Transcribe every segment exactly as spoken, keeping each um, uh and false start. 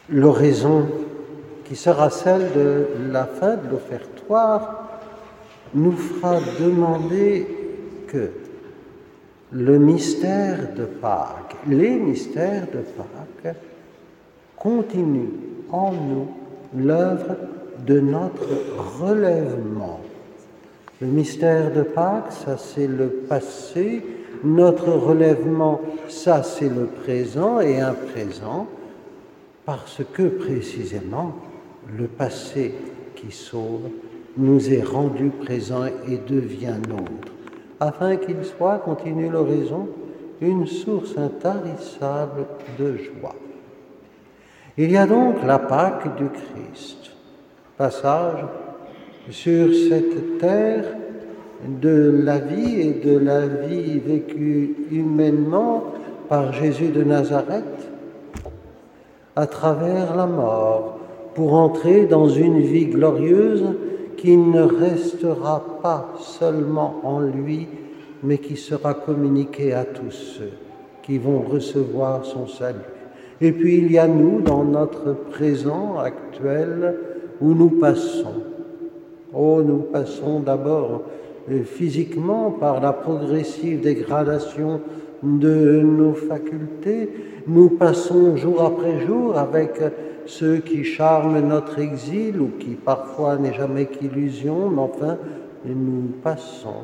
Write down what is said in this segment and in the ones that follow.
L'oraison qui sera celle de la fin de l'offertoire nous fera demander que le mystère de Pâques, les mystères de Pâques, continuent en nous l'œuvre de notre relèvement. Le mystère de Pâques, ça c'est le passé, notre relèvement, ça c'est le présent et un présent, parce que précisément le passé qui sauve nous est rendu présent et devient nôtre, afin qu'il soit, continue l'oraison, une source intarissable de joie. Il y a donc la Pâque du Christ, passage sur cette terre de la vie et de la vie vécue humainement par Jésus de Nazareth, à travers la mort, pour entrer dans une vie glorieuse qui ne restera pas seulement en lui, mais qui sera communiquée à tous ceux qui vont recevoir son salut. Et puis il y a nous, dans notre présent actuel, où nous passons. Oh, nous passons d'abord euh, physiquement par la progressive dégradation de nos facultés. Nous passons jour après jour avec ceux qui charment notre exil ou qui parfois n'est jamais qu'illusion, mais enfin, nous passons.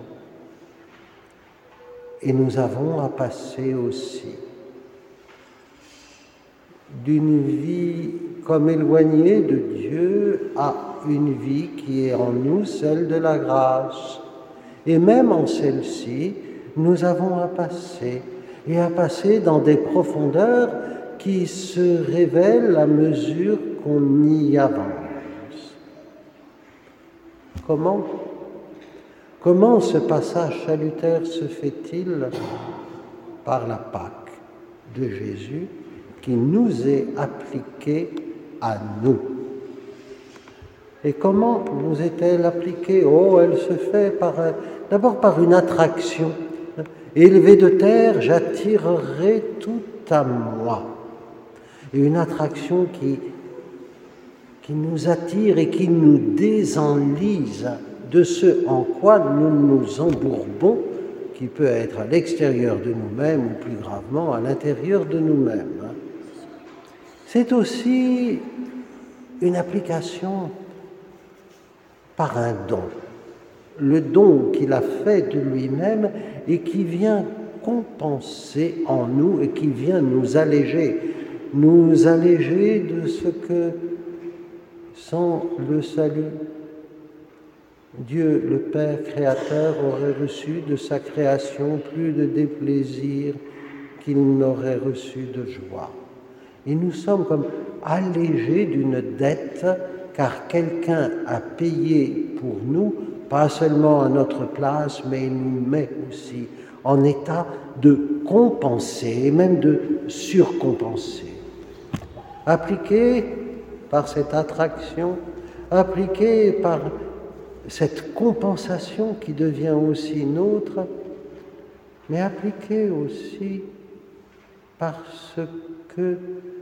Et nous avons à passer aussi d'une vie comme éloignée de Dieu à une vie qui est en nous, celle de la grâce. Et même en celle-ci, nous avons à passer, et à passer dans des profondeurs qui se révèlent à mesure qu'on y avance. Comment Comment ce passage salutaire se fait-il? Par la Pâque de Jésus qui nous est appliquée à nous. Et comment nous est-elle appliquée? Oh, elle se fait par, d'abord par une attraction. Élevé de terre, j'attirerai tout à moi. Et une attraction qui, qui nous attire et qui nous désenlise de ce en quoi nous nous embourbons, qui peut être à l'extérieur de nous-mêmes ou plus gravement à l'intérieur de nous-mêmes. C'est aussi une application par un don, le don qu'il a fait de lui-même et qui vient compenser en nous et qui vient nous alléger, nous alléger de ce que, sans le salut, Dieu, le Père créateur, aurait reçu de sa création plus de déplaisir qu'il n'aurait reçu de joie. Et nous sommes comme allégés d'une dette, car quelqu'un a payé pour nous, pas seulement à notre place, mais il nous met aussi en état de compenser, et même de surcompenser. Appliqué par cette attraction, appliqué par cette compensation qui devient aussi nôtre, mais appliquée aussi parce que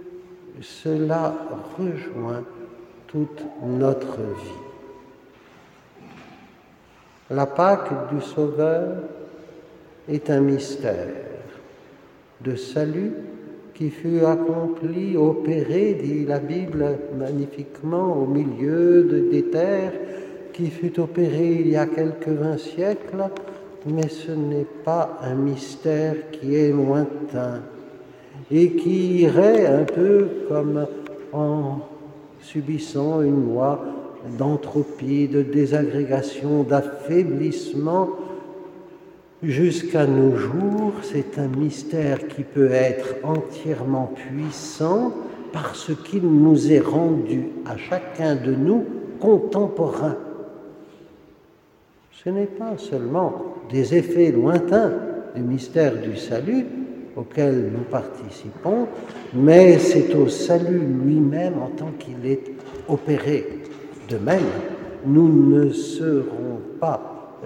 cela rejoint toute notre vie. La Pâque du Sauveur est un mystère de salut qui fut accompli, opéré, dit la Bible magnifiquement, au milieu de, des terres, qui fut opéré il y a quelques vingt siècles, mais ce n'est pas un mystère qui est lointain et qui irait un peu comme en subissant une loi d'entropie, de désagrégation, d'affaiblissement jusqu'à nos jours. C'est un mystère qui peut être entièrement puissant parce qu'il nous est rendu à chacun de nous contemporain. Ce n'est pas seulement des effets lointains du mystère du salut auquel nous participons, mais c'est au salut lui-même en tant qu'il est opéré. De même, nous ne serons pas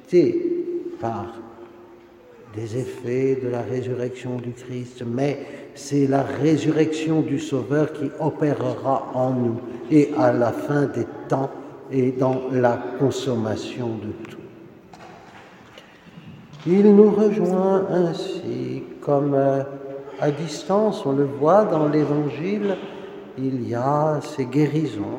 ressuscités par des effets de la résurrection du Christ, mais c'est la résurrection du Sauveur qui opérera en nous et à la fin des temps et dans la consommation de tout. Il nous rejoint ainsi, comme à distance, on le voit dans l'Évangile, il y a ces guérisons.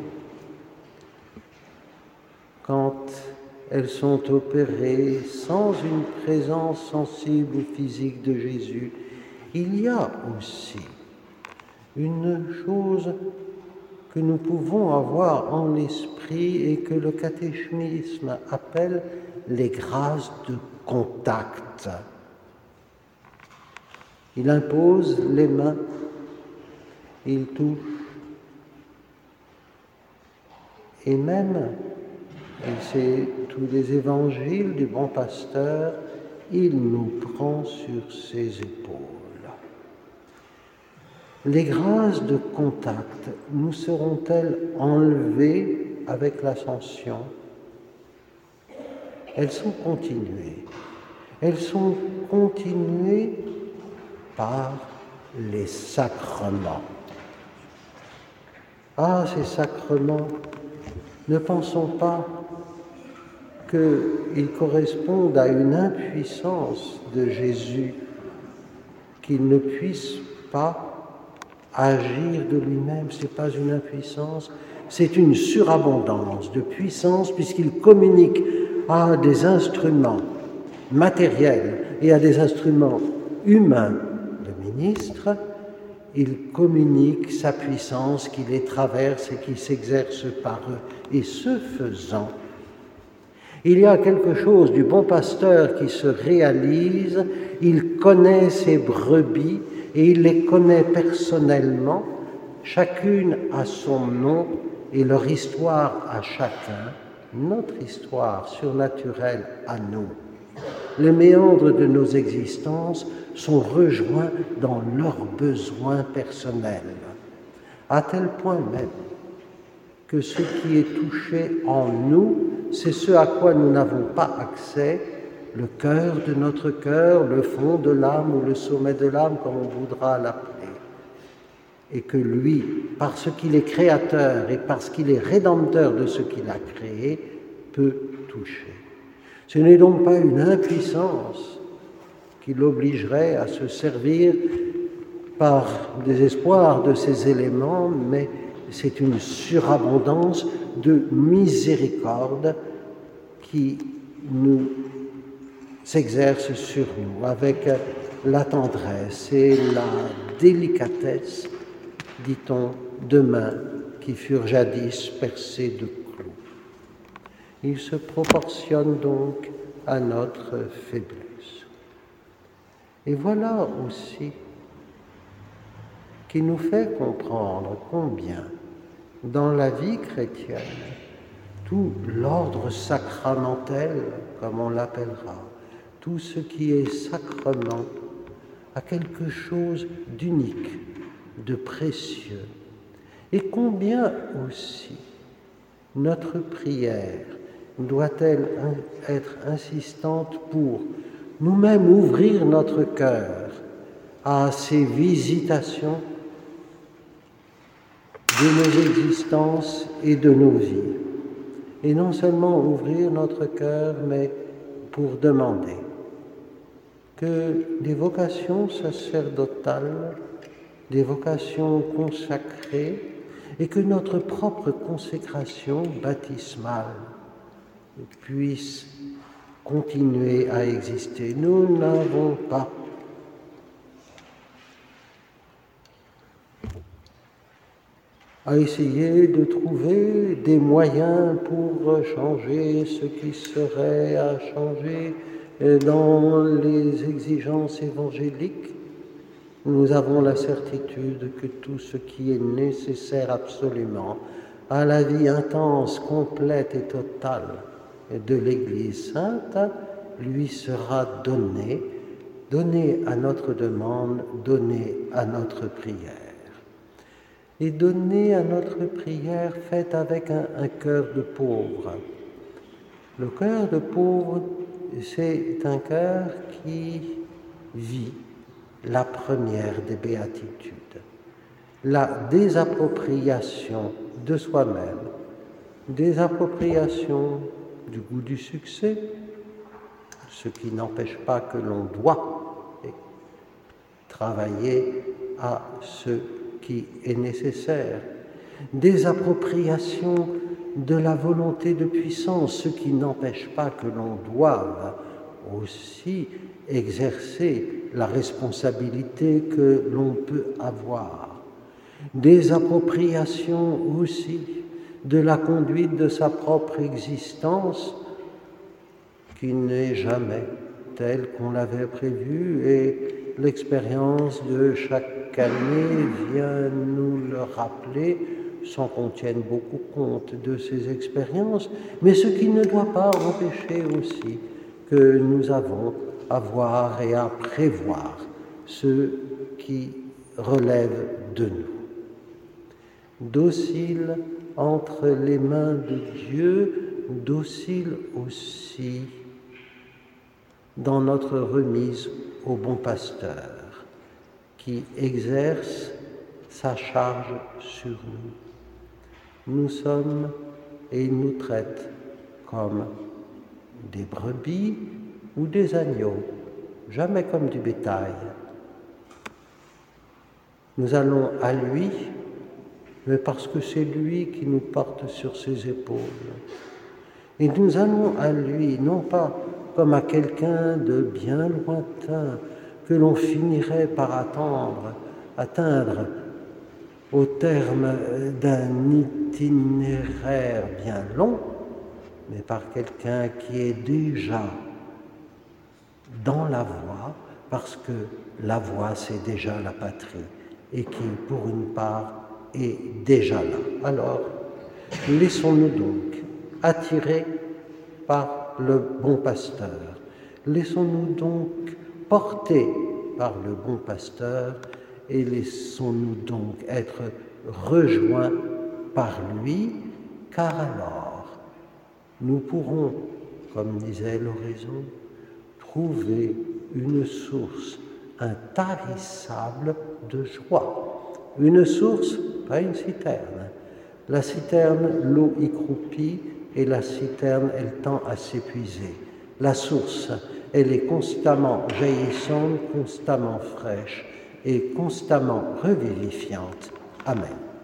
Quand elles sont opérées sans une présence sensible ou physique de Jésus, il y a aussi une chose que nous pouvons avoir en l'esprit et que le catéchisme appelle les grâces de contact. Il impose les mains, il touche, et même, et c'est tous les évangiles du bon pasteur, il nous prend sur ses épaules. Les grâces de contact nous seront-elles enlevées avec l'ascension? Elles sont continuées. Elles sont continuées par les sacrements. Ah, ces sacrements, ne pensons pas qu'ils correspondent à une impuissance de Jésus, qu'il ne puisse pas agir de lui-même. Ce n'est pas une impuissance, c'est une surabondance de puissance puisqu'il communique à des instruments matériels et à des instruments humains de ministres. Il communique sa puissance qui les traverse et qui s'exerce par eux. Et ce faisant, il y a quelque chose du bon pasteur qui se réalise, il connaît ses brebis et il les connaît personnellement, chacune a son nom et leur histoire à chacun, notre histoire surnaturelle à nous. Les méandres de nos existences sont rejoints dans leurs besoins personnels, à tel point même que ce qui est touché en nous, c'est ce à quoi nous n'avons pas accès, le cœur de notre cœur, le fond de l'âme ou le sommet de l'âme, comme on voudra l'appeler. Et que lui, parce qu'il est créateur et parce qu'il est rédempteur de ce qu'il a créé, peut toucher. Ce n'est donc pas une impuissance qui l'obligerait à se servir par désespoir de ces éléments, mais c'est une surabondance de miséricorde qui nous s'exerce sur nous avec la tendresse et la délicatesse, dit-on, de mains qui furent jadis percées de clous. Il se proportionne donc à notre faiblesse. Et voilà aussi qui nous fait comprendre combien, dans la vie chrétienne, tout l'ordre sacramentel, comme on l'appellera, tout ce qui est sacrement, a quelque chose d'unique, de précieux. Et combien aussi notre prière doit-elle être insistante pour nous-mêmes ouvrir notre cœur à ces visitations de nos existences et de nos vies. Et non seulement ouvrir notre cœur, mais pour demander que des vocations sacerdotales, des vocations consacrées, et que notre propre consécration baptismale puisse continuer à exister. Nous n'avons pas à essayer de trouver des moyens pour changer ce qui serait à changer dans les exigences évangéliques. Nous avons la certitude que tout ce qui est nécessaire absolument à la vie intense, complète et totale de l'Église sainte lui sera donné, donné à notre demande, donné à notre prière. Et donné à notre prière faite avec un, un cœur de pauvre. Le cœur de pauvre, c'est un cœur qui vit la première des béatitudes, la désappropriation de soi-même, désappropriation du goût du succès, ce qui n'empêche pas que l'on doit travailler à ce qui est nécessaire, désappropriation de la volonté de puissance, ce qui n'empêche pas que l'on doive aussi exercer la responsabilité que l'on peut avoir, désappropriation aussi de la conduite de sa propre existence qui n'est jamais telle qu'on l'avait prévue, et l'expérience de chaque année vient nous le rappeler sans qu'on tienne beaucoup compte de ces expériences, mais ce qui ne doit pas empêcher aussi que nous avons à voir et à prévoir ce qui relève de nous. Docile entre les mains de Dieu, docile aussi dans notre remise au bon pasteur qui exerce sa charge sur nous. Nous sommes et il nous traite comme des brebis ou des agneaux, jamais comme du bétail. Nous allons à lui, mais parce que c'est lui qui nous porte sur ses épaules. Et nous allons à lui, non pas comme à quelqu'un de bien lointain, que l'on finirait par attendre, atteindre au terme d'un itinéraire bien long, mais par quelqu'un qui est déjà dans la voie, parce que la voie, c'est déjà la patrie, et qui, pour une part, est déjà là. Alors, laissons-nous donc attirer par le bon pasteur. Laissons-nous donc porter par le bon pasteur et laissons-nous donc être rejoints par lui, car alors nous pourrons, comme disait l'oraison, trouver une source intarissable de joie. Une source, pas une citerne. La citerne, l'eau y croupit et la citerne, elle tend à s'épuiser. La source, elle est constamment jaillissante, constamment fraîche et constamment revivifiante. Amen.